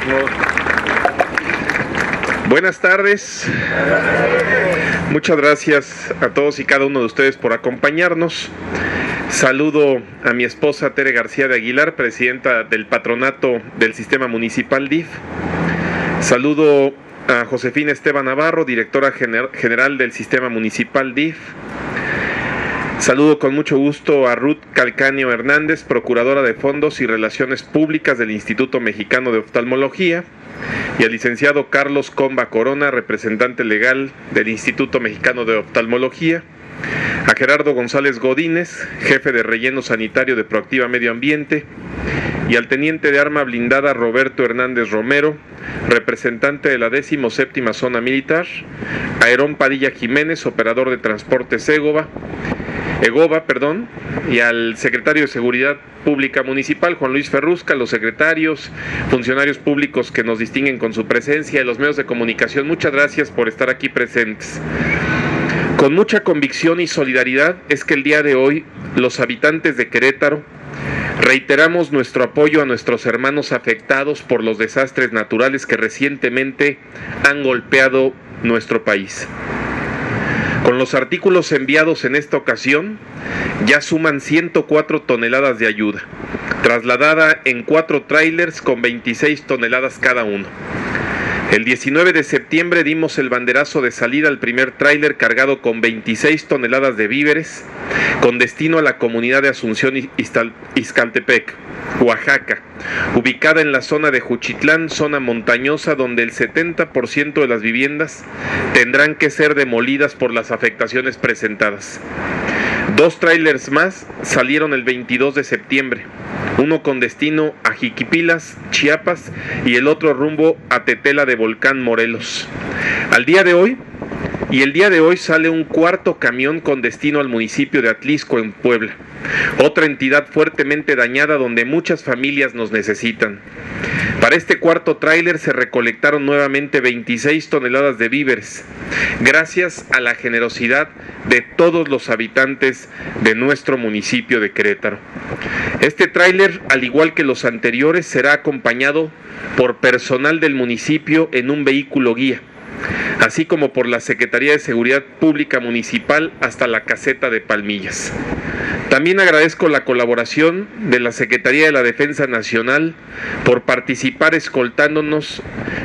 Buenas tardes. Muchas gracias a todos y cada uno de ustedes por acompañarnos. Saludo a mi esposa Tere García de Aguilar, presidenta del patronato del Sistema Municipal DIF. Saludo a Josefina Esteban Navarro, directora general del Sistema Municipal DIF. Saludo con mucho gusto a Ruth Calcaño Hernández, procuradora de Fondos y Relaciones Públicas del Instituto Mexicano de Oftalmología, y al licenciado Carlos Comba Corona, representante legal del Instituto Mexicano de Oftalmología, a Gerardo González Godínez, jefe de relleno sanitario de Proactiva Medio Ambiente, y al teniente de arma blindada Roberto Hernández Romero, representante de la 17ª Zona Militar, a Herón Padilla Jiménez, operador de transportes EGOVA, y al secretario de Seguridad Pública Municipal, Juan Luis Ferrusca, los secretarios, funcionarios públicos que nos distinguen con su presencia, y los medios de comunicación. Muchas gracias por estar aquí presentes. Con mucha convicción y solidaridad es que el día de hoy los habitantes de Querétaro reiteramos nuestro apoyo a nuestros hermanos afectados por los desastres naturales que recientemente han golpeado nuestro país. Con los artículos enviados en esta ocasión, ya suman 104 toneladas de ayuda, trasladada en 4 tráilers con 26 toneladas cada uno. El 19 de septiembre dimos el banderazo de salida al primer tráiler cargado con 26 toneladas de víveres, con destino a la comunidad de Asunción Ixcaltepec, Oaxaca, ubicada en la zona de Juchitlán, zona montañosa donde el 70% de las viviendas tendrán que ser demolidas por las afectaciones presentadas. 2 tráilers más salieron el 22 de septiembre, uno con destino a Jiquipilas, Chiapas, y el otro rumbo a Tetela de Volcán, Morelos. El día de hoy sale un 4º camión con destino al municipio de Atlisco, en Puebla, otra entidad fuertemente dañada donde muchas familias nos necesitan. Para este 4º tráiler se recolectaron nuevamente 26 toneladas de víveres, gracias a la generosidad de todos los habitantes de nuestro municipio de Querétaro. Este tráiler, al igual que los anteriores, será acompañado por personal del municipio en un vehículo guía, así como por la Secretaría de Seguridad Pública Municipal hasta la caseta de Palmillas. También agradezco la colaboración de la Secretaría de la Defensa Nacional por participar escoltándonos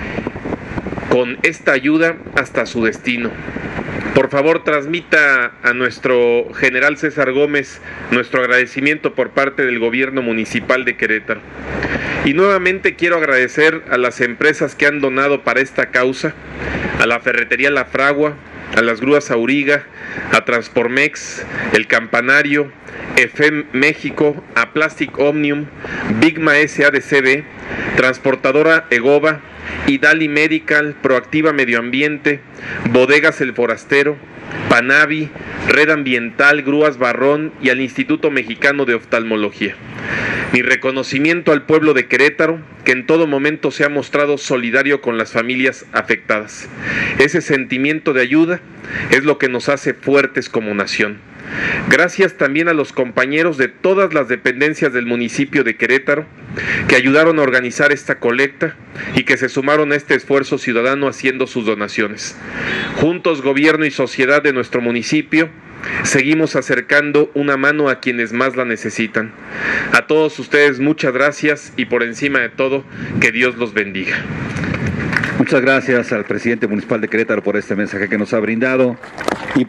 con esta ayuda hasta su destino. Por favor, transmita a nuestro general César Gómez nuestro agradecimiento por parte del gobierno municipal de Querétaro. Y nuevamente quiero agradecer a las empresas que han donado para esta causa, a la Ferretería La Fragua, a las Grúas Auriga, a Transformex, El Campanario, EFEM México, a Plastic Omnium, Bigma SADCB, Transportadora EGOVA, Idali Medical, Proactiva Medio Ambiente, Bodegas El Forastero, Panavi, Red Ambiental, Grúas Barrón y al Instituto Mexicano de Oftalmología. Mi reconocimiento al pueblo de Querétaro, que en todo momento se ha mostrado solidario con las familias afectadas. Ese sentimiento de ayuda es lo que nos hace fuertes como nación. Gracias también a los compañeros de todas las dependencias del municipio de Querétaro que ayudaron a organizar esta colecta y que se sumaron a este esfuerzo ciudadano haciendo sus donaciones. Juntos, gobierno y sociedad de nuestro municipio, seguimos acercando una mano a quienes más la necesitan. A todos ustedes muchas gracias y por encima de todo, que Dios los bendiga. Muchas gracias al presidente municipal de Querétaro por este mensaje que nos ha brindado.